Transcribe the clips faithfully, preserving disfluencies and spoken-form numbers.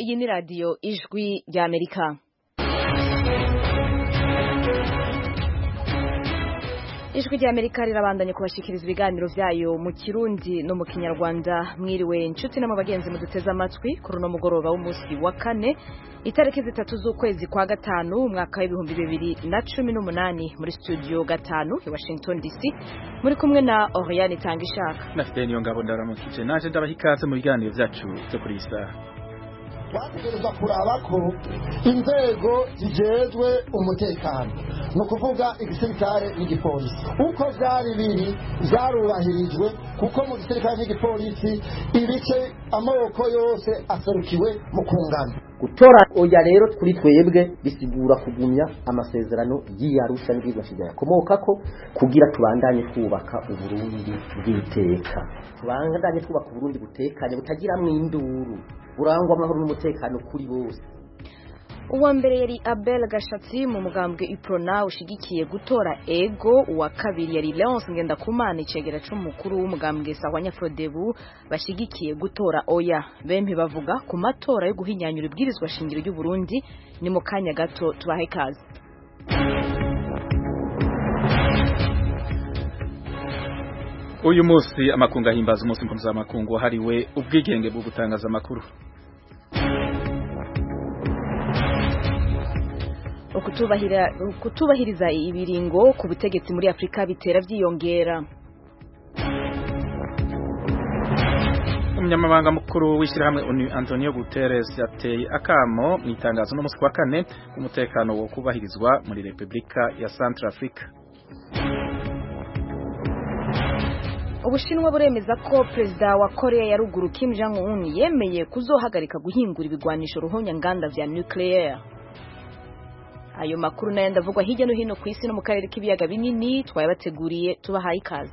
Iyi ni radiyo ijwi ry'Amerika. Ijwi ry'Amerika rirabandanye kubashikiriza ibiganiro vyayo mu Kirundi no mu Kinyarwanda. Mwiriwe inshuti na mubagenzi muduteze amatwi kuri no mugoroba w'umunsi wa kane itariki zitatu z'ukwezi kwa gatanu umwaka w'ibihumbi bibiri na cumi n'umunani muri studio gatanu i Washington D C muri kumwe na Oriane Tangishaka na Fidel Ngabo ndaramukije naje ndabahikaze mu biganiro vyacu byo kuri isa. Twategereza kuraba ko inzego zijejwe umutekano no kuvuga igisirikare n'igipolisi uko vyari biri vyarubahirijwe kuko mu gisirikare n'igipolisi ibice amaboko yose aserukiwe mu kungana. Gutora oya rero kuri twebwe bisigura kugumya amasezerano y'Arusha n'ibigashijya yakomokako kugira tubandanye kubaka uburundi bw'iteka, tubandanye kubaka uburundi butekanye butagira mwinduru burangwa amahoro n'umutekano kuri bose. Uwa mbere yari Abel Gashatsi mu mugambwe Iprona ushigikiye gutora ego, uwa kabiri yari Leonce Ngendakumana icegera c'umukuru w'umugambwe Sahwanya Frodebu bashigikiye gutora oya. Bempi bavuga ku matora yo guhinyanyura ibwirizwa shingiro y'u Burundi. Ni mu kanya gato tubahe kazi. Uyu munsi amakungu ahimbaza umunsi mpuzamakungu wahariwe ubwigenge bwo gutangaza amakuru. Ukutubahira kutubahiriza ibiringo ku butegetsi muri Afrika bitera vyiyongera. Umunyamabanga mukuru w'ishirahamwe ONU Antonio Guterres yateye akamo mu itangazo no musi wa kane umutekano wo kubahirizwa muri Republika ya Centrafrica. Ubushinwa buremeza ko Perezida wa Korea ya Ruguru Kim Jong Un yemeye kuzohagarika guhingura ibigwanisho ruhonya nganda vya nucleaire. Ayo makuru nayo ndavugwa hirya no hino ku isi no mu karere k'ibiyaga binini twayabateguriye tubahaye ikaze.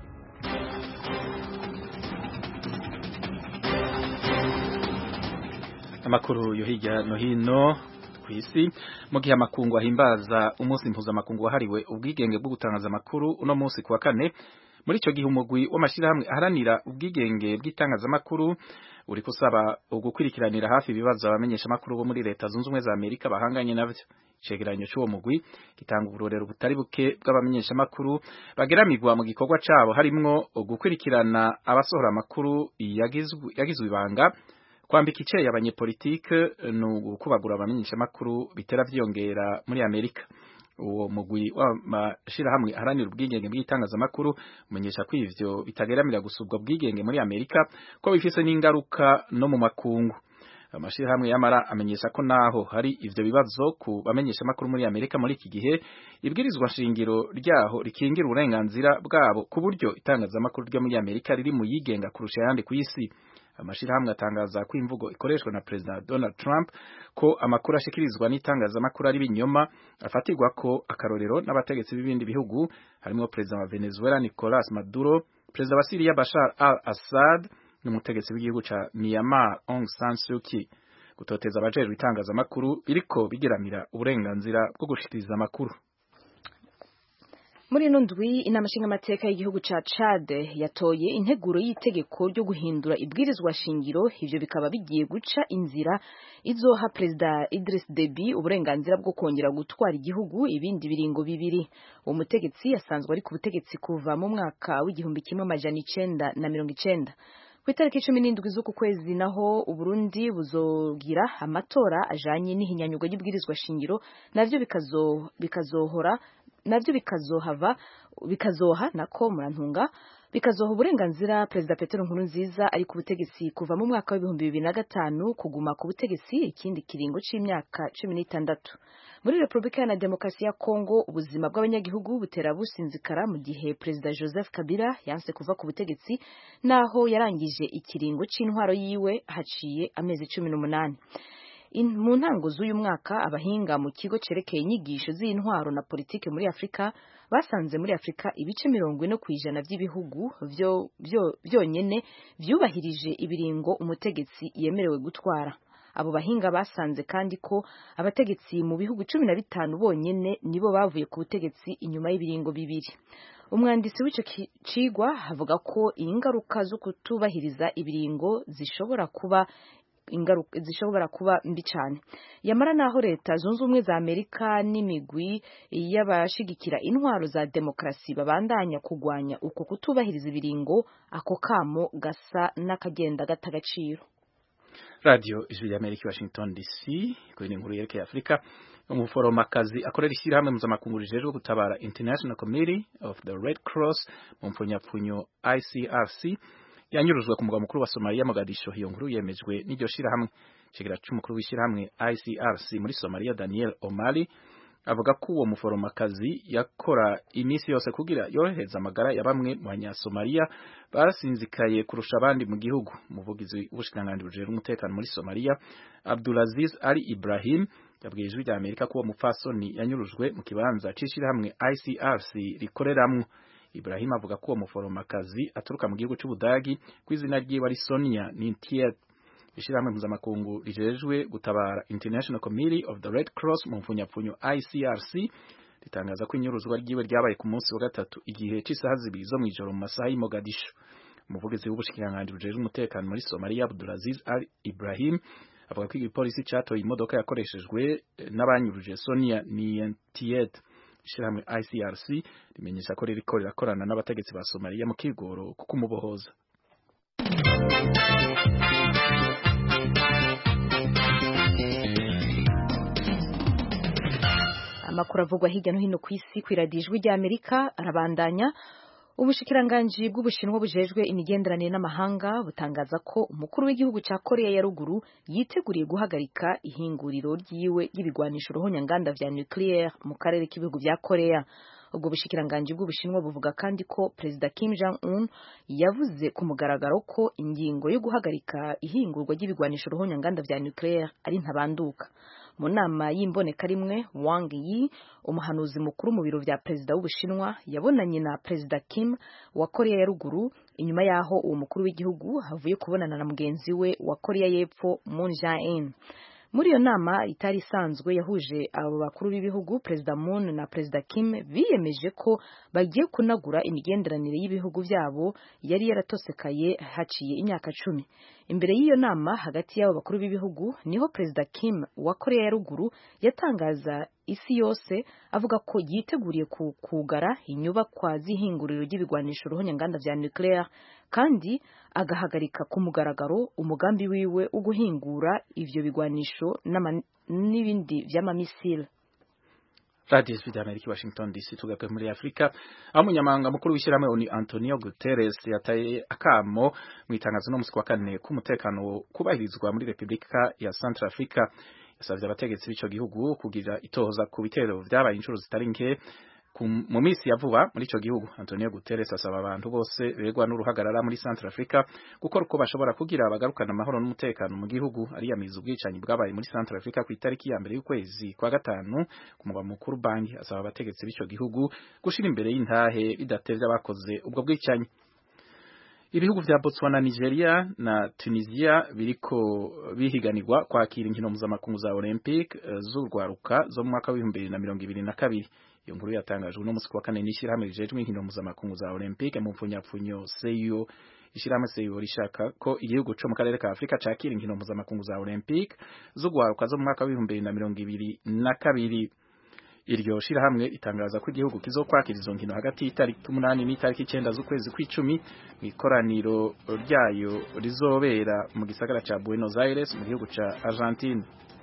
Amakuru yo hirya no hino ku isi mu gihe amakungu ahimbaza umunsi mpuzamakungu wahariwe ubwigenge bwo gutangaza amakuru uno munsi kuwa kane. Muri ico gihe umugwi w'amashirahamwe aharanira ubwigenge bw'itangazamakuru uri kusaba ugukurikiranira hafi ibibazo abamenyesha amakuru bo muri leta zunze ubumwe za Amerika bahanganye navyo. Icegeranyo c'uwo mugwi gitanga uburorero butari buke bw'abamenyesha amakuru bageramirwa mu gikorwa cabo harimwo gukurikirana abasohora amakuru yagizwe yagizwe ibanga, kwambika iceye abanyepolitike no kubagura abamenyesha amakuru bitera vyongera muri Amerika. Uwo mugwi w'amashirahamwe aharanira ubwigenge bw'itangazamakuru umenyesha ko ivyo bitageramira gusubwa bwigenge muri Amerika ko bifise n'ingaruka no mu makungu. Amashirahamwe yamara amenyesha ko naho hari ivyo bibazo ku bamenyesha amakuru muri Amerika muri iki gihe ibwirizwa shingiro ryaho rikingira uburenganzira bwabo ku buryo itangazamakuru ryo muri Amerika riri mu yigenga kurusha yandi ku isi. Amashirahamwe atangaza ko imvugo ikoreshwa na President Donald Trump ko amakuru ashikirizwa n'itangazamakuru ari binyoma afatirwa ko akarorero n'abategetsi b'ibindi bihugu harimo President wa Venezuela Nicolas Maduro, President wa Syria Bashar al-Assad n'umutegetsi w'igihugu ca Myanmar Aung San Suu Kyi. Gutoteza abajejwe itangazamakuru biriko bigiramira uburenganzira bwo gushikiriza amakuru. Muri ino ndwi inama nshingamateka y'igihugu ca Chad yatoye integuro y'itegeko ryo guhindura ibwirizwa shingiro. Ivyo bikaba bigiye guca inzira izoha Perezida Idriss Deby uburenganzira bwo kongera gutwara igihugu ibindi biringo bibiri. Uwo mutegetsi yasanzwe ari ku butegetsi kuva mu mwaka w'igihumbi kimwe amajana icenda na mirongo icenda. Ku itariki cumi n'indwi z'uku kwezi naho Uburundi buzogira amatora ajanye n'ihinyanyurwa y'ibwirizwa shingiro navyo bikazo bikazohora navyo bikazohava bikazoha nako murantunga bikazoha uburenganzira Perezida Petero Nkurunziza ari ku butegetsi kuva mu mwaka w'ibihumbi bibiri na gatanu kuguma ku butegetsi ikindi kiringo c'imyaka cumi n'itandatu. Muri Republika ya Demokarasi ya Kongo ubuzima bw'abanyagihugu butera businzikara mu gihe Perezida Joseph Kabila yanse kuva ku butegetsi naho yarangije ikiringo c'intwaro yiwe haciye amezi cumi n'umunani. Mu ntango z'uyu mwaka abahinga mu kigo cerekeye inyigisho z'intwaro na politike muri Afrika basanze muri Afrika ibice mirongo ine kw'ijana vy'ibihugu vyo vyonyene vyubahirije ibiringo umutegetsi yemerewe gutwara. Abo bahinga basanze kandi ko abategetsi mu bihugu cumi na bitanu bonyene nibo bavuye ku butegetsi inyuma y'ibiringo bibiri. Umwanditsi w'ico cigwa avuga ko ingaruka zo kutubahiriza ibiringo zishobora kuba ingaruka zishobora kuba mbi cyane. Yamara naho leta zunze ubumwe za Amerika n'imigwi y'abashigikira intwaro za demokrasi babandanya kugwanya uko kutubahiriza ibiringo, ako kamo gasa n'akagenda gatagaciro. Radio Ijwi y'Amerika Washington D C kuri inkuru yerekeye Afrika. Umuforomakazi akorera ishyirahamwe mpuzamakungu rijejwe gutabara International Committee of the Red Cross mu mpfunyapfunyo I C R C yanyurujwe ku mugwa mukuru wa Somalia Mogadisho. Iyo nkuru yemejwe n'iryo shyirahamwe. Ikigira cy'umukuru w'ishyirahamwe I C R C muri Somalia Daniel Omari avuga ko uwo muforomakazi yakora iminsi yose kugira yorohereza amagara ya bamwe mu banyasomalia barasinzikaye kurusha abandi mu gihugu. Umuvugizi w'ubushikiranganji bujejwe umutekano muri Somalia Abdulaziz Ali Ibrahim yabwiye Ijwi ry'Amerika ko uwo mupfasoni yanyurujwe mu kibanza c'ishyirahamwe I C R C rikoreramwo. Ibrahim avuga ko uwo muforomakazi aturuka mu gihugu c'Ubudagi kw'izina ryiwe ari Sonia Nintiet. Ishyirahamwe mpuzamakungu rijejwe gutabara International Committee of the Red Cross mu mfunyapfunyo I C R C ritangaza ko inyuruzwa ryiwe ryabaye ku munsi wa gatatu igihe c'isaha zibiri zo mw'ijoro mu masaha y'Imogadisho. Umuvugizi w'ubushikiranganji bujejwe umutekano muri Somalia Abdulaziz Al Ibrahim avuga ko igipolisi catoye imodoka yakoreshejwe n'abanyuruje Sonia Nintiet. Ishyirahamwe I C R C rimenyesha ko ririko rirakorana n'abategetsi ba Somalia mu kigoro kuko umubohoza. Amakuru avugwa hirya no hino ku isi ku Radio Ijwi ry'Amerika arabandanya. Ubushikiranganji bw'Ubushinwa bujejwe imigenderanire n'amahanga butangaza ko umukuru w'igihugu ca Korea ya ruguru yiteguriye guhagarika ihinguriro ryiwe y'ibigwanisho ruhonyanganda vya nucleaire mu karere k'ibihugu vya Korea. Ubwo bushikiranganji bw'Ubushinwa buvuga kandi ko Perezida Kim Jong-un yavuze ku mugaragaro ko ingingo yo guhagarika ihingurwa ry'ibigwanisho ruhonyanganda vya nucleaire ari ntabanduka. Mu nama y'imboneka rimwe, Wang Yi, umuhanuzi mukuru mu biro vya Perezida w'Ubushinwa, yabonanye na Perezida Kim wa Korea ya ruguru inyuma yaho uwo mukuru w'igihugu havuye kubonana na mugenzi we wa Korea y'Epfo Moon Jae-in. Muri iyo nama itari isanzwe yahuje abo bakuru b'ibihugu, Perezida Moon na Perezida Kim biyemeje ko bagiye kunagura imigenderanire y'ibihugu byabo yari yaratosekaye haciye imyaka cumi. Imbere y'iyo nama hagati y'abo bakuru b'ibihugu niho Perezida Kim wa Korea ya ruguru yatangaza isi yose avuga ko yiteguriye kugara inyubakwa z'ihinguriro ry'ibigwanisho ruhonyanganda vya nucleaire kandi agahagarika ku mugaragaro umugambi wiwe wo guhingura ivyo bigwanisho n'ibindi vy'amamisile. Radio Ijwi ry'Amerika Washington D C tugape muri Afrika. Aho umunyamabanga mukuru w'ishyirahamwe ni Antonio Guterres yataye akamo mu itangazo no musi wa kane ku mutekano kubahirizwa muri Republika ya Centrafrica. Yasavye abategetsi b'ico gihugu kugira itohoza ku bitero vyabaye inshuro zitari nke mu misi ya vuba muri ico gihugu. Antonio Guterres asaba abantu bose begwa n'uruhagarara muri Centrafrica gukora uko bashobora kugira abagarukana amahoro n'umutekano mu gihugu. Ariyamiza ubwicanyi bwabaye muri Centrafrica ku itariki ya mbere y'ukwezi kwa gatanu ku mugwa mukuru Bangi. Asaba abategetsi b'ico gihugu gushira imbere y'intahe bidatevye abakoze ubwo bwicanyi. Ibihugu vya Botswana, Nigeria na Tunisia biriko bihiganirwa kwakira inkino mpuzamakungu za Olympic z'urwaruka zo mu mwaka w'ibihumbi bibiri na mirongo ibiri na kabiri. Iyo nkuru yatangajwe no musi wa kane n'ishyirahamwe rijejwe inkino mpuzamakungu za Olympic mu mpfunyapfunyo C I O. Ishyirahamwe C I O rishaka ko igihugu co mu karere ka Afrika cakira inkino mpuzamakungu za Olympic z'urwaruka zo mu mwaka w'ibihumbi bibiri na mirongo ibiri na kabiri. Iryo shirahamwe itangaza ko igihugu kizokwakira izo nkino hagati y'itariki umunani n'itariki icenda z'ukwezi kw'icumi mu ikoraniro ryayo rizobera mu gisagara ca Buenos Aires mu gihugu ca Argentine.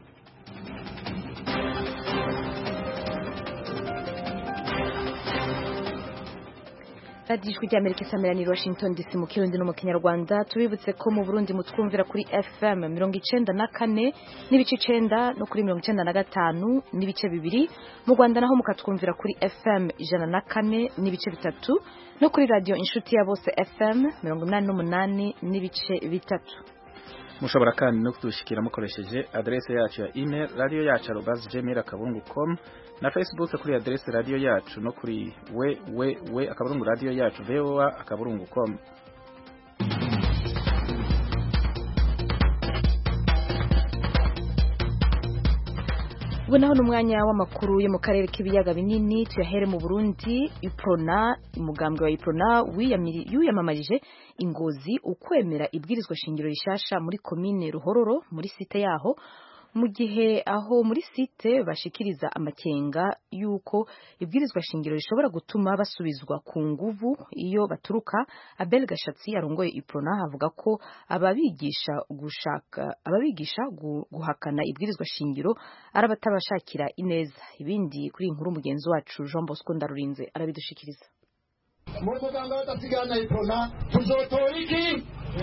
Radio Ijwi ry'Amerika isameranira Washington D C mu Kirundi no mu Kinyarwanda. Tubibutse ko mu Burundi mutwumvira kuri F M mirongo icenda na kane n'ibice icenda no kuri mirongo icenda na gatanu n'ibice bibiri. Mu Rwanda naho mukatwumvira kuri F M ijana na kane n'ibice bitatu no kuri radio Inshuti ya Bose F M mirongo inani n'umunani n'ibice bitatu. Mushobora kandi no kudushikira mukoresheje adresse yacu ya email radio yacu arobase gmail dot com na Facebook kuri adresse radio yacu no kuri we we we akaburungu radio yacu voa akaburungu com. ubu naho n'umwanya w'amakuru yo mu karere k'ibiyaga binini tuyahere mu Burundi. Iprona umugambwe wa Iprona wiyamamarije Ingozi ukwemera ibwirizwa shingiro rishasha muri komine Ruhororo muri site yaho, mu gihe aho muri site bashikiriza amakenga yuko ibwirizwa shingiro rishobora gutuma basubizwa ku nguvu iyo baturuka. Abel Gashatsi arongoye Iprona avuga ko ababigisha gushaka ababigisha guhakana ibwirizwa shingiro arabatabashakira ineza. Ibindi kuri inkuru mugenzi wacu Jean Bosco Ndarurinze arabidushikiriza. Mu muganga w'adasigana Iprona tuzotora iki?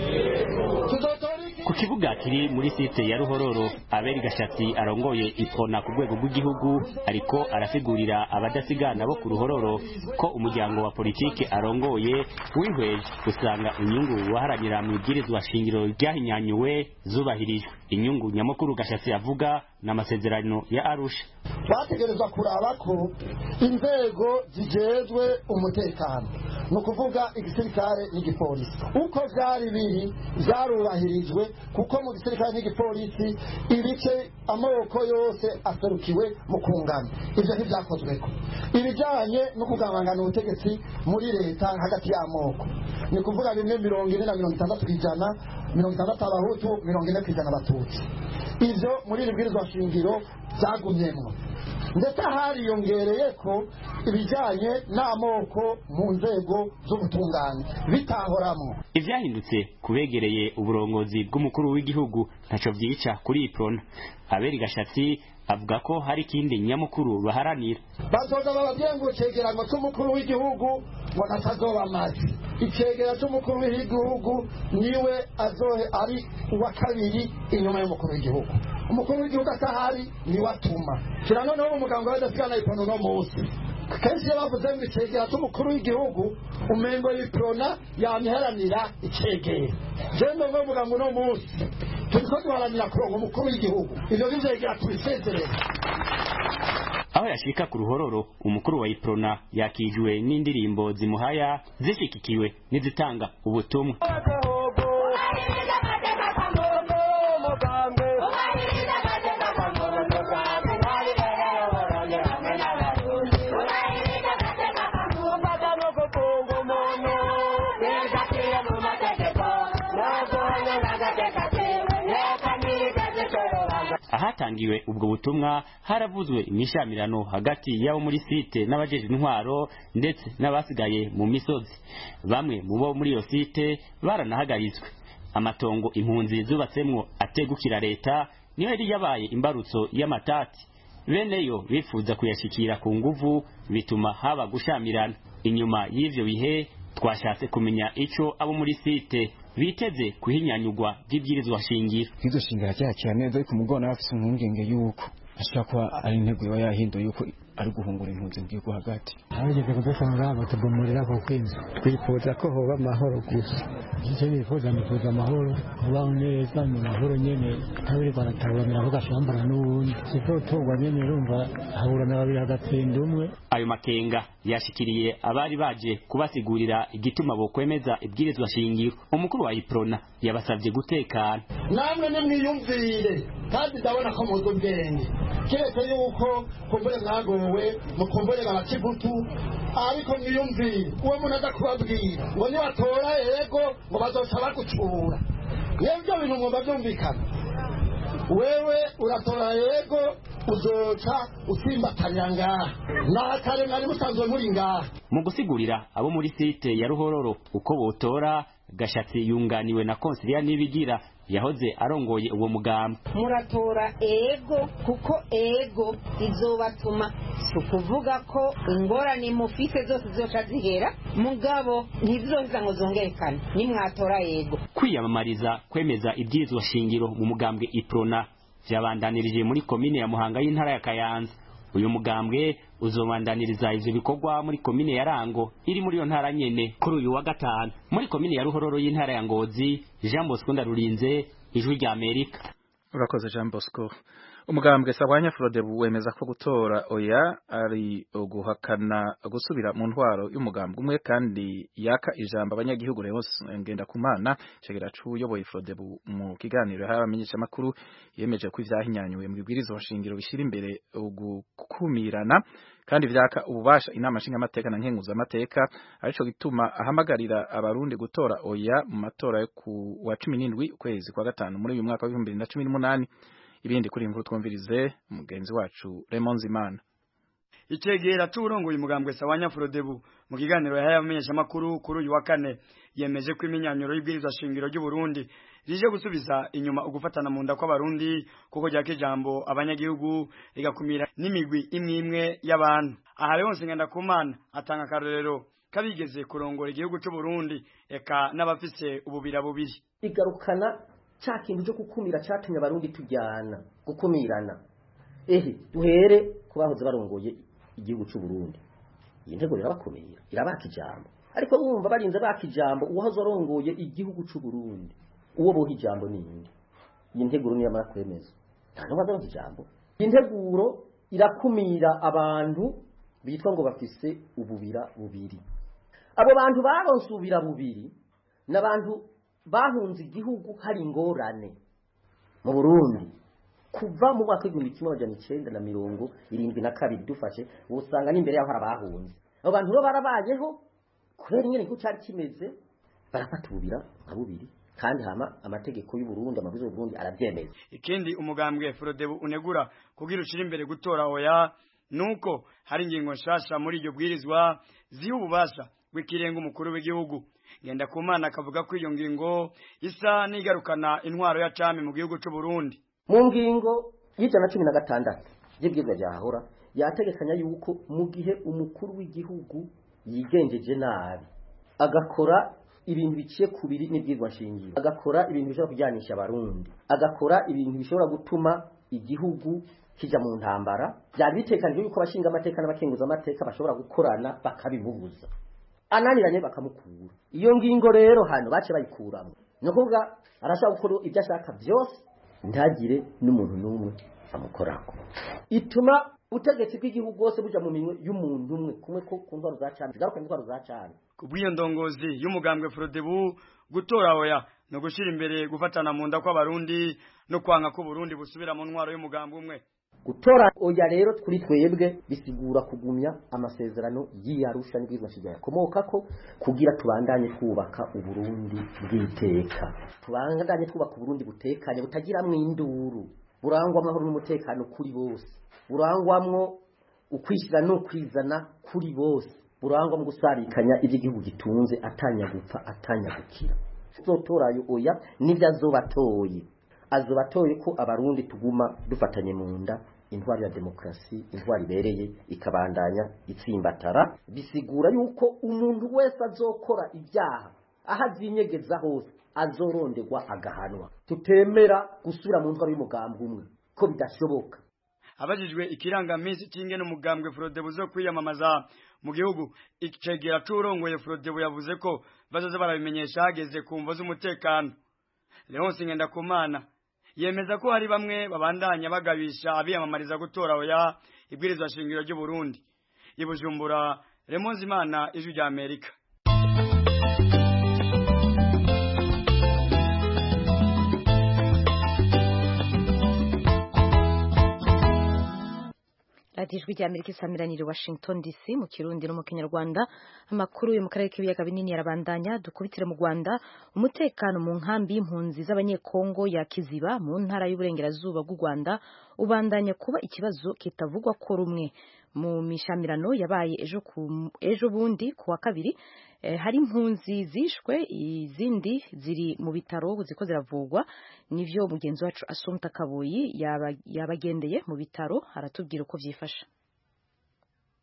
Ku kibuga kiri muri site ya Ruhororo, Abel Gashatsi arongoye Iprona ku rwego rw'igihugu ariko arasigurira abadasigana bo ku Ruhororo ko umuryango wa politike arongoye wihweje usanga inyungu waharanira mu ibwirizwa shingiro ryahinyanyuwe zubahirijwe. Inyungu nyamukuru Gashatsi avuga n'amasezerano ya Arusha. Bategerezwa kuraba ko inzego zijejwe umutekano no kuvuga igisirikare n'igipolisi uko vyari biri vyarubahirijwe, kuko mu gisirikare n'igipolisi ibice amoko yose aserukiwe mu kungana. Ivyo ntivyakozweko. Ibijanye no kugabangana ubutegetsi muri leta hagati y'amoko ni kuvuga bimwe mirongo ine na mirongo itandatu kw'ijana, mirongo itandatu abahutu, mirongo ine kw'ijana abatutsi. Ivyo muri iri bwirizwa shingiro vyagumyemwo, ndetse hariyongereye ko ibijanye n'amoko mu nzego z'ubutungane bitahoramo. Ivyahindutse kubegereye uburongozi bw'umukuru w'igihugu ntaco vyica kuri Iprona. Abel Gashatsi avuga ko hari ikindi nyamukuru baharanira. Bazoza bababwiye ngo icegeranyo c'umukuru w'igihugu ngo natazoba amazi. Icegera c'umukuru w'igihugu niwe azohe ari uwa kabiri inyuma y'umukuru w'igihugu. Umukuru w'igihugu atahari niwe atuma. Kira noneho umuganga w'adasigana Iprona uno munsi kenshi iyo bavuze ngo icegera c'umukuru w'igihugu umengo Iprona yamiharanira icegera. Je ndongo umuganga uno munsi turiko duharanira kuronka umukuru w'igihugu. Ivyo bizegera tubisezerere. Aho yashika ku Ruhororo, umukuru wa Iprona yakijwe n'indirimbo zimuhaya zishikikiwe n'izitanga ubutumwa. Ahatangiwe ubwo butumwa haravuzwe imishamirano hagati y'abo muri site n'abajeje intwaro ndetse n'abasigaye mu misozi. Bamwe mu bo muri iyo site baranahagarizwe. Amatongo impunzi zubatsemwo ategukira leta niyo yari yabaye imbarutso y'amatati. Beneyo bifuza kuyashikira ku nguvu bituma haba gushamirana. Inyuma y'ivyo bihe twashatse kumenya ico abo muri site biteze kuhinyanyugwa by'ibyirizwa shingiro. Izo shingiro cyakira neza ariko umugona afise impungenge yuko ashaka kwa ari intego yo yahindo yuko ari guhungura impunzi mbwigo hagati. Abageze kudasanga batubomorera ko kwinzu. Twifuza ko hoba amahoro gusa. Icyo nifuza nifuza amahoro, kubaho neza mu mahoro nyene, tabiri barataburanira ko gashambara n'ubundi. Siko togwa nyene urumva haburana babiri hagatsinda umwe. Ayo makenga yashikiriye abari baje kubasigurira igituma bo kwemeza ibwirizwa shingiro. Umukuru wa Iprona yabasavye gutekana. Namwe nimwiyumvire kandi ndabona ko muzi ubwenge. Kiretse yuko kumbure mwagowe mukumbure abakivutu ariko mwiyumvire uwo muntu aza kubabwira ngo nibatora yego ngo bazoca bagucura. Yebyo bintu ngomba byumvikana. Wewe uratora yego uzoca usimbatanira ngaha nakare mwari musanzwe muri ngaha. Mu gusigurira abo muri site ya Ruhororo uko botora, Gashatsi yunganiwe na Konsilia Nibigira yahoze arongoye uwo mugamba. Muratora ego kuko ego izobatuma sukuvuga ko ingorane mufise zose zoca zihera mugabo ntizizoza ngo zongerekane nimwatora ego. Kwiyamamariza kwemeza ibyirizwa shingiro mu mugambwe Iprona vyabandanirije muri komine ya Muhanga y'intara ya Kayanza. Uyu mugambwe uzobandaniriza ivyo bikorwa muri komine ya Rango iri muri yo ntara nyene kuri uyu wa gatanu. Muri komine ya Ruhororo y'intara ya Ngozi, Jean Bosco Ndarurinze, Ijwi rya Amerika. Urakoze Jean Bosco. umugambwe Sahwanya Frodebu wemeza ko gutora oya ari guhakana gusubira mu ntwaro y'umugambwe umwe kandi yaka ijambo abanyagihugu Leonce Ngendakumana cegera cuyoboye Frodebu mu kiganiro y'abamenyesha makuru yemeje ko ivyahinyanyuwe mu bibwirizo shingiro bishira imbere gukumirana kandi vyaka ububasha inama nshinga amateka na nkenguza amateka arico gituma ahamagarira abarundi gutora oya mu matora yo ku wa cumi n'indwi ukwezi kwa gatanu muri uyu mwaka wa bibiri na cumi n'umunani. Ibindi kuri inkuru twumvirize mugenzi wacu Raymond Zimana. Icegera c'urongoye umugambwe Sahwanya Frodebu mu kiganiro yahaye abamenyesha makuru kuri uyu wa kane yemeje ko iminyanyuro y'ibwirizwa shingiro ry'u Burundi rije gusubiza inyuma ugufatana mu nda kw'abarundi kuko ryake ijambo abanyagihugu rigakumira n'imigwi imwe imwe y'abantu. Aha Leonce Ngendakumana atanga akarorero kabigeze kurongora igihugu c'u Burundi eka n'abafise ububira bubiri. Igarukana cha kintu cyo gukumira cyatumye abarundi tujyana gukumirana. Ehe duhere kubahoze barongoye igihugu cy'u Burundi. Iyi ntego irabakomera irabaka ijambo. Ariko urumva barinze baka ijambo uwahoze arongoye igihugu cy'u Burundi. Uwo boha ijambo ninde? Iyi nteguro niyo amara kwemeza. Nta no bazaho ijambo. Iyi nteguro irakumira abantu bitwa ngo bafise ububira bubiri. Abo bantu baronsubira bubiri n'abantu bahunze igihugu hari ingorane mu Burundi kuva mu mwaka w'igihumbi kimwe amajana icenda na mirongo irindwi na kabiri dufashe usanga n'imbere yaho harabahunze. Abo bantu bo barabayeho kubera ingene igihugu cyari kimeze barafata ububira nka bubiri kandi hama amategeko y'u Burundi amavuzo y'u Burundi arabyemeza. Ikindi umugambwe Frodebu unegura kugira ushira imbere gutora oya nuko hari ingingo nshasha muri iryo bwirizwa ziha ububasha bw'ikirenga umukuru w'igihugu. Ngendakumana akavuga ko iyo ngingo isa nigarukana intwaro ya cami mu gihugu cy'u Burundi. Mu ngingo y'ijana na cumi na gatandatu y'ibwirizwa ryahora yategekanya yuko mu gihe umukuru w'igihugu yigenjeje nabi agakora ibintu biciye kubiri n'ibwirizwa shingiro, agakora ibintu bishobora kujyanisha abarundi, agakora ibintu bishobora gutuma igihugu kija mu ntambara, byari bitekanije yuko abashinga amateka n'abakenguza amateka bashobora gukorana bakabimubuza. Ananiranye bakamukura. Iyo ngingo rero hano bace bayikuramo. Nukuvuga arashaka gukora ibyo ashaka byose ntagire n'umuntu n'umwe amukorako. Ituma ubutegetsi bw'igihugu bwose buja mu minwe y'umuntu umwe kumwe ko ku ntwaro za cami zigaruka intwaro za cami. Kubwiyo ndongozi y'umugambwe Frodebu gutora oya no gushira imbere gufatana mu nda kw'abarundi no kwanga ko Burundi busubira mu ntwaro y'umugambwe umwe. Gutora oya rero kuri twebwe bisigura kugumya amasezerano y'Arusha n'ibwirizwa shingiro yakomokako kugira tubandanye twubaka uburundi bw'iteka. Tubandanye twubaka uburundi butekanye butagiramwe induru, burangwa amahoro n'umutekano kuri bose, burangwamwo ukwishira no kwizana kuri bose, burangwa mu gusarikanya iby'igihugu gitunze atanya gupfa atanya gukira. Zotorayo oya nivyo azobatoye azobatoye ko abarundi tuguma dufatanye mu nda intwari ya demokrasi, intwari bereye ikabandanya itsimbatara. Bisigura yuko umuntu wese azokora ibyaha ahazinyegeza hose azorondegwa agahanwa. Tutemera gusubira mu ntwaro y'umugambwe umwe ko bidashoboka. Abajijwe ikirangamisi cy'ingene umugambwe Frodebu zo kwiyamamaza mu gihugu, icegera c'urongoye Frodebu yavuze ko bazoza barabimenyesha hageze ku mvo z'umutekano. Leonce Ngendakumana yemeza ko hari bamwe babandanya bagabisha abiyamamariza gutora oya ibwirizwa shingiro ry'u Burundi. I Bujumbura, Raymond Zimana, Ijwi rya Amerika. Ijwi rya Amerika isamiraniye Washington D C mu Kirundi no mu Kinyarwanda. Amakuru yo mu karere k'ibiyaga binini yarabandanya. Dukubitire mu Rwanda, umutekano mu nkambi y'impunzi z'abanyekongo ya Kiziba mu ntara y'uburengerazuba bw'u Rwanda ubandanya kuba ikibazo kitavugwa ko rumwe. Mu mishamirano yabaye ejo ku ejo bundi kuwa kabiri, eh, hari impunzi zishwe izindi ziri mu bitaro ziko ziravugwa. Nivyo mugenzi wacu Asumta Kaboyi yabagendeye mu bitaro aratubwira uko vyifasha.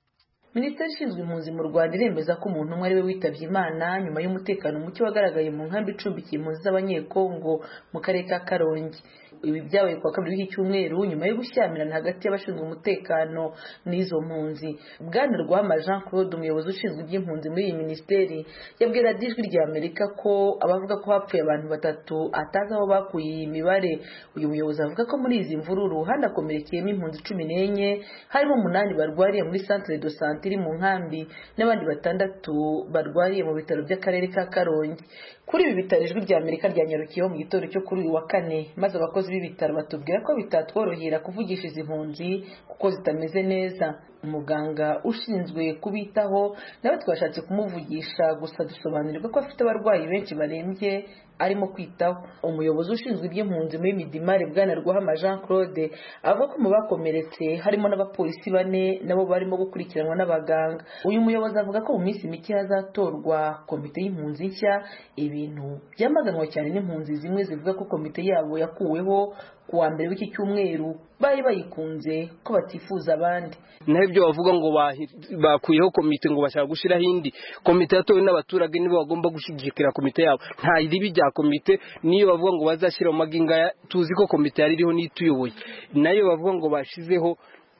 Minisiteri ishinzwe impunzi mu Rwanda iremeza ko umuntu umwe ari we witabye Imana nyuma y'umutekano muke wagaragaye mu nkambi icumbikiye impunzi z'abanyekongo mu karere ka Karongi. Ibi byabaye kuwa kabiri w'iki cyumweru nyuma yo gushyamirana hagati y'abashinzwe umutekano n'izo mpunzi. Bwana Rwama Jean Claude, umuyobozi ushinzwe iby'impunzi muri iyi minisiteri, yabwira Ijwi rya Amerika ko abavuga ko hapfuye abantu batatu atazi aho bakuye iyi mibare. Uyu muyobozi avuga ko muri izi mvururu hanakomerekeyemo impunzi cumi n'enye, harimo umunani barwariye muri centre de santé iri mu nkambi n'abandi batandatu barwariye mu bitaro by'akarere ka Karongi. Kuri ibi bitaro Ijwi rya Amerika ryanyarukiyeho mu gitondo cyo kuri uyu wa kane, maze abakozi b'ibitaro batubwira ko bitatworohera kuvugisha izi mpunzi kuko zitameze neza. Umuganga ushinzwe kubitaho nawe twashatse kumuvugisha, gusa dusobanurirwa ko afite abarwayi benshi barembye arimo kwitaho. Umuyobozi ushinzwe iby'impunzi muri Midimari Bwana Rwahama Jean Claude avuga ko mu bakomeretse harimo n'abapolisi bane nabo barimo gukurikiranwa n'abaganga. Uyu muyobozi avuga ko mu minsi mike hazatorwa komite y'impunzi nshya, ibintu byamaganwa cyane n'impunzi zimwe zivuga ko komite yabo yakuweho kuwa mbere w'iki cyumweru bari bayikunze ko batifuza abandi. Naho ibyo bavuga ngo bakuyeho komite ngo bashaka gushiraho indi komite yatowe n'abaturage nibo bagomba gushigikira komite yabo, nta ribi rya komite. Niyo bavuga ngo bazashira mu maginga tuzi ko komite yari iriho n'ituyoboye, nayo bavuga ngo bashizeho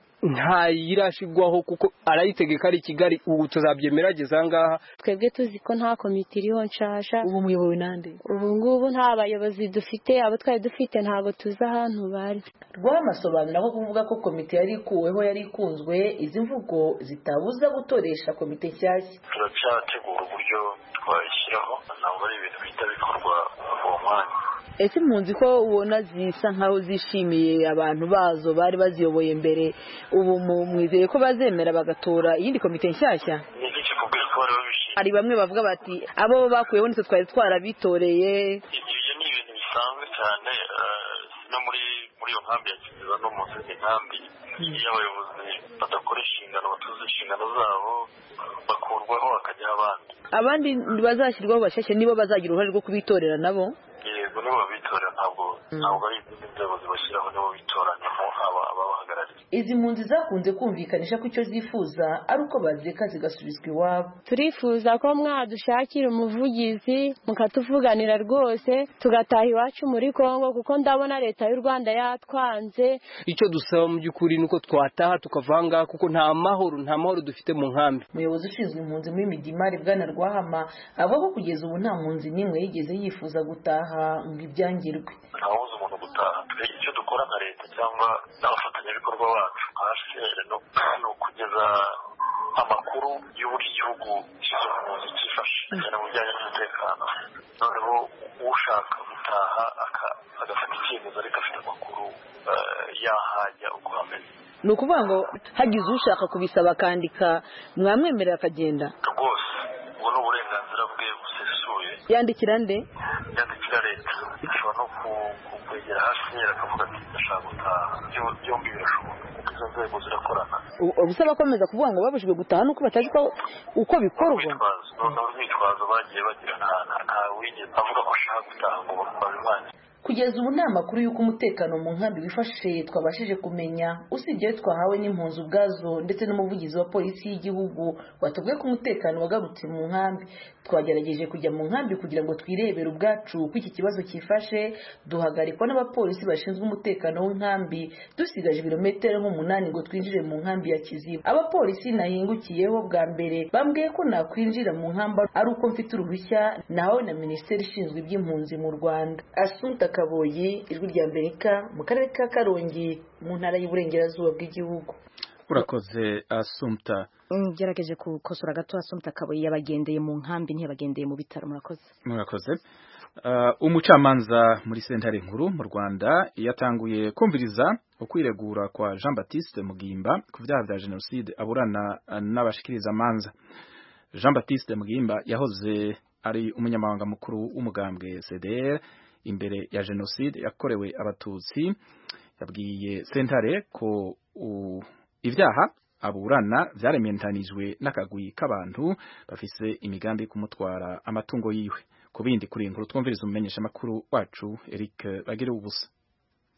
nta yirashigwaho kuko arayitegeka ari Kigali. Ubu tuzabyemera gezangaha twebwe tuzi ko nta komite iriho nshasha. Ubu muyobowe nande? Ubu ngubu nta bayobozi dufite, abo twari dufite ntago tuzi ahantu bari. Rwamasobanura ko kuvuga ko komite yari ikuweho yari ikunzwe, izi mvugo zitabuza gutoresha komite nshyashya. Turacyategura uburyo twashyiraho, ntabwo ari ibintu bihita bikorwa uwo mwanya. Ese impunzi ko ubona zisa nkaho zishimiye abantu bazo bari baziyoboye mbere, ubu mwizeye ko bazemera bagatora iyindi komite nshyashya? Ni iki kubwira ko bari babishimiye? Hari bamwe bavuga bati abo bakuyeho nitwe twari twarabitoreye. Ibyo ni ibintu bisanzwe cyane no muri muri iyo nkambi ya Kiziba no mu zindi nkambi. Iyo abayobozi badakora inshingano, batuzuza inshingano zabo, bakurwaho hakajyaho abandi. Abandi bazashyirwaho bashyashya nibo bazagira uruhare rwo kubitorera nabo? Yego, nibo babitorera, ntabwo ntabwo ari izindi nzego zibashyiraho, nibo bitoranyamo ababahagarariye. Izi mpunzi zakunze kumvikanisha ko icyo zifuza ari uko bazireka zigasubizwa iwabo. Turifuza ko mwadushakira umuvugizi mukatuvuganira rwose tugataha iwacu muri Kongo, kuko ndabona leta y'u Rwanda yatwanze. Icyo dusaba mu by'ukuri nuko twataha tukavanga, kuko nta mahoro nta mahoro dufite mu nkambi. Umuyobozi ushinzwe impunzi muri Midimari Bwana Rwahama avuga ko kugeza ubu nta mpunzi n'imwe yigeze yifuza gutaha ngo ibyangirwe. Ntawuzi umuntu gutaha. Icyo dukora nka leta cyangwa n'abafatanyabikorwa bacu hasi no kugeza amakuru y'uburyo igihugu cy'impunzi cyifashe mu bijyanye n'umutekano. Noneho ushaka gutaha agafata icyemezo ariko afite amakuru yahajya uko hameze. Ni ukuvuga ngo hagize ushaka kubisaba akandika mwamwemerera akagenda? Rwose ubu ni uburenganzira bwe busesuye. Yandikira nde? Yandikira leta. Ashobora no kwegera hasi akavuga ati ndashaka gutaha. Byombi birashoboka kuko izo nzego zirakorana. Ubuse bakomeza kuvuga ngo babujijwe gutaha nuko batazi uko bikorwa? Noneho urwitwazo bagiye bagira nta wigeze avuga ko ashaka gutaha ngo babimanye. Kugeza ubu nta makuru y'uko umutekano mu nkambi wifashe twabashije kumenya, usibye twahawe n'impunzi ubwazo ndetse n'umuvugizi wa polisi y'igihugu watubwiye ko umutekano wagarutse mu nkambi. Twagerageje kujya mu nkambi kugira ngo twirebere ubwacu ko iki kibazo cyifashe, duhagarikwa n'abapolisi bashinzwe umutekano w'inkambi dusigaje ibirometero nk'umunani ngo twinjire mu nkambi ya Kiziba. Abapolisi nahingukiyeho bwa mbere bambwiye ko nakwinjira mu nkambi ari uko mfite uruhushya nahawe na Minisiteri ishinzwe iby'impunzi mu Rwanda. Assunta Kaboyi, Ijwi rya Amerika, mu karere ka Karongi mu ntara y'Iburengerazuba bw'igihugu. Urakoze Assumpta. Ngerageje kukosora gato Assumpta Kaboyi yabagendeye mu nkambi ntiyabagendeye mu bitaro. Murakoze. Murakoze. Uh, umucamanza muri sentare nkuru mu Rwanda yatanguye kumviriza ukwiregura kwa Jean Baptiste Mugimba ku byaha bya genocide aburana n'abashikiriza amanza. Jean Baptiste Mugimba yahoze ari umunyamabanga mukuru w'umugambwe C D R imbere ya genocide yakorewe abatutsi. Yabwiye sentare ko ibyaha aburana vyarementanijwe n'akagwi k'abantu bafise imigambi kumutwara amatungo yiwe. Kubindi kuri inkuru twumviriza umumenyesha makuru wacu Eric Bagire ubusa.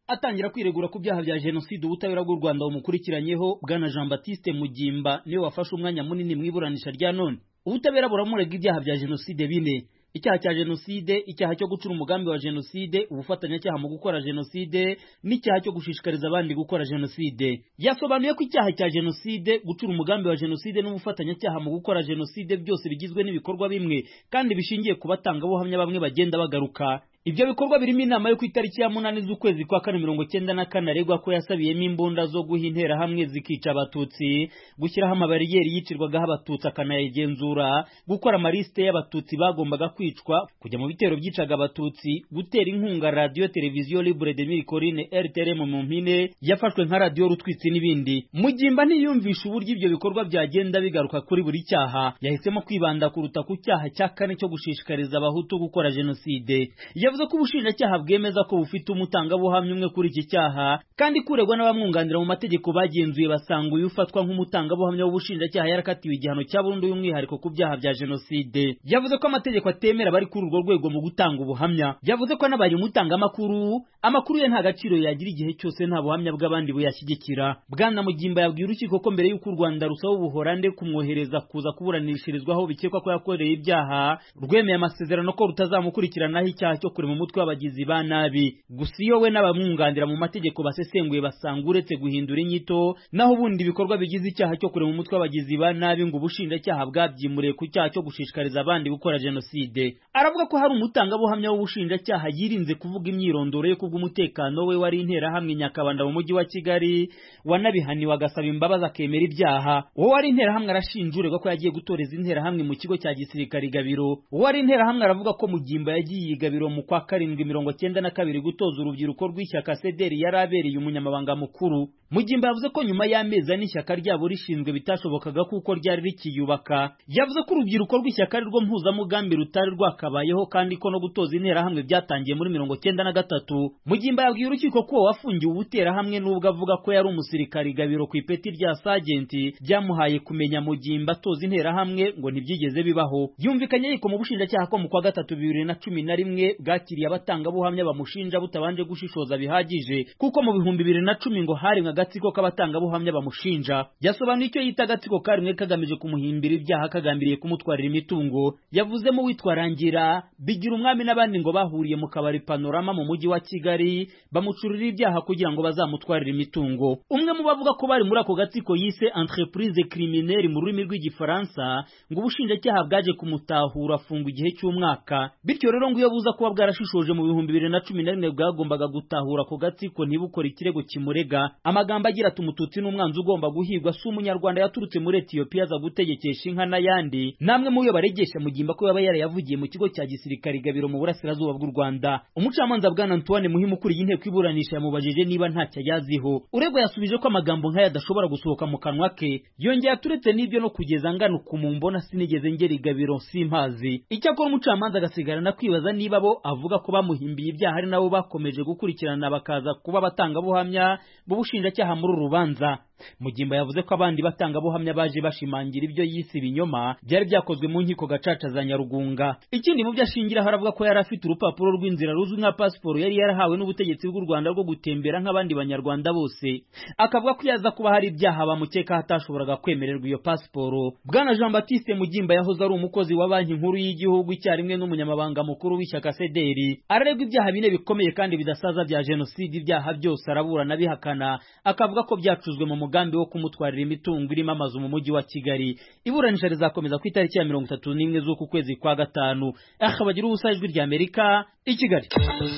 atangira kwiregura ku byaha bya jenoside ubutabera bw'u Rwanda bumukurikiranyeho bwana Jean Baptiste Mugimba niwe wafashe umwanya munini mu iburanisha rya none. Ubutabera buramurega ibyaha bya jenoside bine: icyaha cya jenoside, icyaha cyo gucura umugambi wa jenoside, ubufatanyacyaha mu gukora jenoside, n'icyaha cyo gushishikariza abandi gukora jenoside. Yasobanuye ko icyaha cya jenoside, gucura umugambi wa jenoside n'ubufatanyacyaha mu gukora jenoside byose bigizwe n'ibikorwa bimwe kandi bishingiye ku batangabuhamya bamwe bagenda bagaruka. Ibyo bikorwa birimo inama yo ku itariki ya munani z'ukwezi kwa kane mirongo cyenda na kane aregwa ko yasabiyemo imbunda zo guha intera hamwe zikica abatutsi, gushyiraho amabariyeri yicirwagaho abatutsi akanayagenzura, gukora amarisite y'abatutsi bagombaga kwicwa, kujya mu bitero byicaga abatutsi, gutera inkunga radio televiziyo Libre de Mille R T R M mu mpine yafashwe nka radio rutwitsi n'ibindi. Mugimba ntiyumvisha uburyo ibyo bikorwa byagenda bigaruka kuri buri cyaha, yahisemo kwibanda kuruta ku cyaha cya kane cyo gushishikariza abahutu gukora jenoside. Yavuze ko ubushinjacyaha bwemeza ko bufite umutangabuhamya umwe kuri iki cyaha kandi kuregwa n'abamwunganira mu mategeko bagenzuye basanga uyu ufatwa nk'umutangabuhamya w'ubushinjacyaha yarakatiwe igihano cya burundu y'umwihariko ku byaha bya jenoside. Yavuze ko amategeko atemera bari kuri urwo rwego mu gutanga ubuhamya. Yavuze ko n'abaye umutanga amakuru amakuru ye nta gaciro yagira igihe cyose nta buhamya bw'abandi buyashyigikira. Bwana Mugimba yabwiye urukiko ko mbere y'uko u Rwanda rusaba ubuhorande kumwohereza kuza kuburanishirizwaho bikekwa ko yakoreye ibyaha, rwemeye amasezerano ko rutazamukurikiranaho icyaha cyo mu mutwe w'abagizi ba nabi. Gusa iyo we n'abamwunganira mu mategeko basesenguye basanga uretse guhindura inyito naho ubundi ibikorwa bigize icyaha cyo kurema umutwe w'abagizi ba nabi ngo ubushinjacyaha bwabyimuriye ku cyaha cyo gushishikariza abandi gukora jenoside. Aravuga ko hari umutangabuhamya w'ubushinjacyaha yirinze kuvuga imyirondoro ye kubw'umutekano we wari interahamwe Nyakabanda mu mujyi wa Kigali, wanabihaniwe agasaba imbabazi akemera ibyaha. Uwo wari interahamwe arashinja uregwa ko yagiye gutoreza interahamwe mu kigo cya gisirikare Gabiro. Uwo wari interahamwe aravuga ko Mugimba yagiye i Gabiro mu kwa karindwi mirongo cyenda na kabiri gutoza urubyiruko rw'ishyaka C D R yari abereye umunyamabanga mukuru. Mugimba yavuze ko nyuma y'amezi n'ishyaka ryabo rishinzwe bitashobokaga kuko ryari rikiyubaka. Yavuze ko urubyiruko rw'ishyaka rwo mpuzamugambi rutari rwakabayeho kandi ko no gutoza interahamwe byatangiye muri mirongo cyenda na gatatu. Mugimba yabwiye urukiko ko wafungiwe ubuterahamwe n'ubwo avuga ko yari umusirikari Gabiro ku ipeti rya sajenti byamuhaye kumenya Mugimba atoza interahamwe ngo ntibyigeze bibaho. Yumvikanye yiko mu bushinjacyaha ko mu kwa gatatu bibiri na cumi na rimwe bwakiriye abatangabuhamya bamushinja butabanje gushishoza bihagije kuko mu bihumbi bibiri na cumi ngo hari agatsiko k'abatangabuhamya bamushinja. Yasobanuye icyo yita agatsiko karimwe kagamije kumuhimbira ibyaha kagambiriye kumutwarira imitungo. Yavuzemo witwarangira Bigira umwami n'abandi ngo bahuriye mu kabari Panorama mu mujyi wa Kigali bamucurira ibyaha kugira ngo bazamutwarira imitungo. Umwe mu bavuga ko bari muri ako gatsiko yise entreprise criminelle mu rurimi rw'igifaransa ngo ubushinjacyaha bwaje kumutahura afungwa igihe cy'umwaka. Bityo rero ngo iyo buza kuba bwarashishoje mu bihumbi bibiri na cumi na rimwe bwagombaga gutahura ako gatsiko ntibukore ikirego kimurega. Amagambo agira ati umututsi n'umwanzi ugomba guhigwa si umunyarwanda yaturutse muri Ethiopia aza gutegekesha inka n'ayandi. Namwe mu yo baregesha Mugimba ko yaba yarayavugiye mu kigo cya gisirikare Gabiro mu burasirazuba bw'u Rwanda. Umucamanza Bwana Antoine Muhimu kuri inteko iburanisha yamubajije niba ntacyo yaziho. Uregwa yasubije ko amagambo nk'aya adashobora gusohoka mu kanwa ke. Yongeye aturetse n'ibyo no kugeza ngano kumumbona sinigeze ngera Gabiro simpazi. Icyakora umucamanza agasigarana kwibaza niba bo avuga ko bamuhimbiye ibyaha ari nabo bakomeje gukurikirana bakaza kuba batangabuhamya b'ubushinjacyaha muri urubanza. Mugimba yavuze ko abandi batangabuhamya baje bashimangira ibyo yise ibinyoma byari byakozwe mu nkiko gacaca za Nyarugunga. Ikindi mu byo ashingira haravuga ko yari afite urupapuro rw'inzira ruzwi nka passport yari yarahawe n'ubutegetsi bw'u Rwanda rwo gutembera nk'abandi banyarwanda bose. Akavuga ko yaza kuba hari ibyaha bamukeka hatashoboraga kwemererwa iyo passport. Bwana Jean Baptiste Mugimba yahoze ari umukozi wa banki nkuru y'igihugu icyarimwe n'umunyamabanga mukuru w'ishyaka C D R. Araregwa ibyaha bine bikomeye kandi bidasaza bya jenoside. Ibyaha byose araburana bihakana, akavuga ko byacuzwe mu mugambi wo kumutwarira imitungo irimo amazu mu mujyi wa Kigali. Iburanisha rizakomeza ku itariki ya mirongo itatu n'imwe z'uku kwezi kwa gatanu. Akabagira ubusa ijwi rya Amerika i Kigali.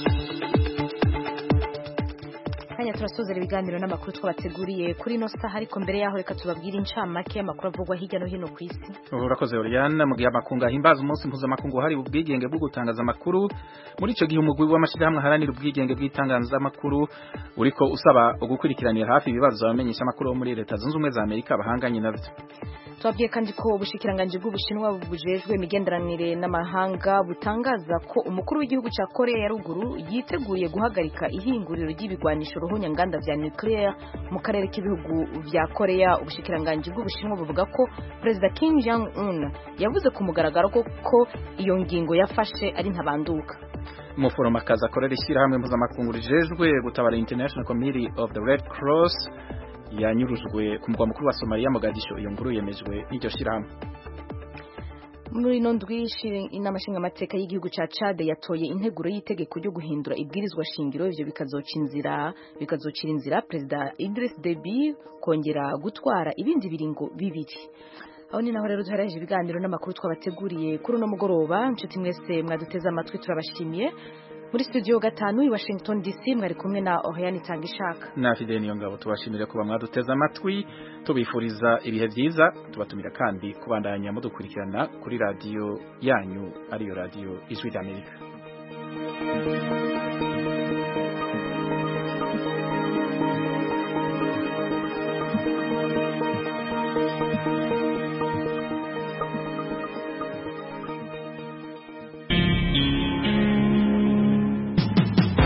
Kanya turasozera ibiganiro n'amakuru twabateguriye kuri no saha, ariko mbere yaho reka tubabwire incamake y'amakuru avugwa hirya no hino ku isi. Urakoze Oriana. Mu gihe amakungu ahimbaza umunsi mpuzamakungu hari ubwigenge bwo gutangaza amakuru, muri ico gihe umugwi w'amashirahamwe haranira ubwigenge bw'itangazamakuru uriko usaba ugukurikiranira hafi ibibazo abamenyesha amakuru bo muri Leta Zunze Ubumwe za Amerika bahanganye navyo. Twabwiye kandi ko ubushikiranganje bw'Ubushinwa bujejwe imigenderanire n'amahanga butangaza ko umukuru w'igihugu cya Korea ya Ruguru yiteguye guhagarika ihinguriro ry'ibigwanisho ruhunya nganda vya nuclear mu karere k'ibihugu vya Korea. Ubushikiranganje bw'Ubushinwa buvuga ko Perezida Kim Jong Un yavuze ku mugaragaro ko ko iyo ngingo yafashe ari ntabanduka. umuforomakazi akorera ishyirahamwe mpuzamakungu rijejwe gutabara International Committee of the Red Cross yanyurujwe ku mugwa mukuru wa Somalia Mogadisho. Iyo nkuru yemejwe n'iryo shyirahamwe. Muri ino ndwi inama nshingamateka y'igihugu ca Chad yatoye integuro y'itegeko ryo guhindura ibwirizwa shingiro, ivyo bikazoca inzira bikazocira inzira Perezida Idriss Deby kongera gutwara ibindi biringo bibiri. Aho ni naho rero duharaje ibiganiro n'amakuru twabateguriye kuri uno mugoroba. Nshuti mwese mwaduteze amatwi turabashimiye. Muri studio gatanu i Washington D C mwari kumwe na Oriane Tangishaka na Fidel Niyongabo. Tubashimire kuba mwaduteze amatwi, tubifuriza ibihe byiza, tubatumira kandi kubandanya mudukurikirana kuri radio yanyu ariyo radio Ijwi ry'Amerika.